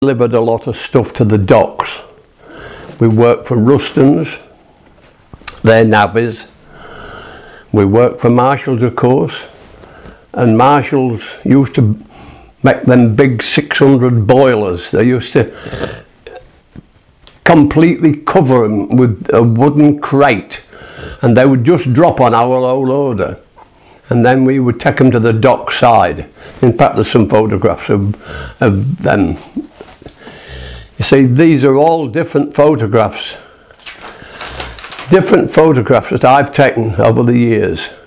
delivered a lot of stuff to the docks. We worked for Rustons, their navvies. We worked for Marshalls, of course, and Marshalls used to make them big 600 boilers. They used to completely cover them with a wooden crate, and they would just drop on our low loader, and then we would take them to the dock side. In fact, there's some photographs of them. You see, these are all different photographs that I've taken over the years.